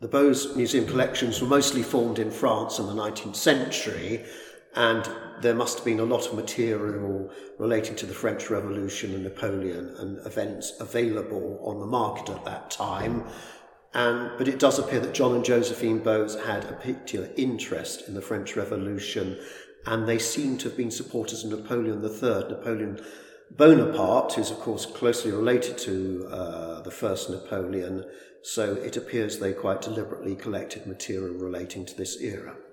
The Bose Museum collections were mostly formed in France in the 19th century, and there must have been a lot of material relating to the French Revolution and Napoleon and events available on the market at that time. But it does appear that John and Josephine Bose had a particular interest in the French Revolution, and they seem to have been supporters of Napoleon III. Napoleon Bonaparte, who's of course closely related to the first Napoleon, so it appears they quite deliberately collected material relating to this era.